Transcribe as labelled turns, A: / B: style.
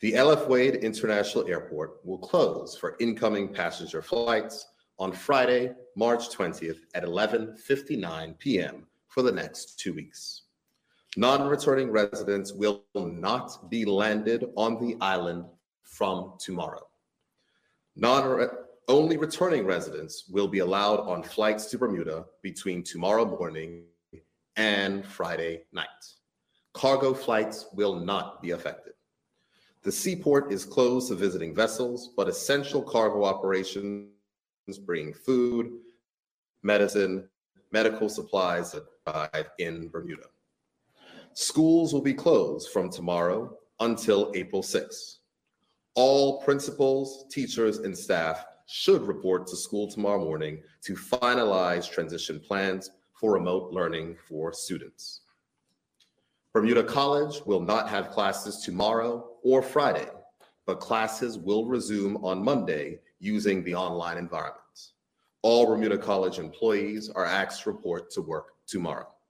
A: The LF Wade International Airport will close for incoming passenger flights on Friday, March 20th at 11:59 p.m. for the next 2 weeks. Non-returning residents will not be landed on the island from tomorrow. Only returning residents will be allowed on flights to Bermuda between tomorrow morning and Friday night. Cargo flights will not be affected. The seaport is closed to visiting vessels, but essential cargo operations bringing food, medicine, medical supplies arrive in Bermuda. Schools will be closed from tomorrow until April 6th. All principals, teachers, and staff should report to school tomorrow morning to finalize transition plans for remote learning for students. Bermuda College will not have classes tomorrow or Friday, but classes will resume on Monday using the online environment. All Bermuda College employees are asked to report to work tomorrow.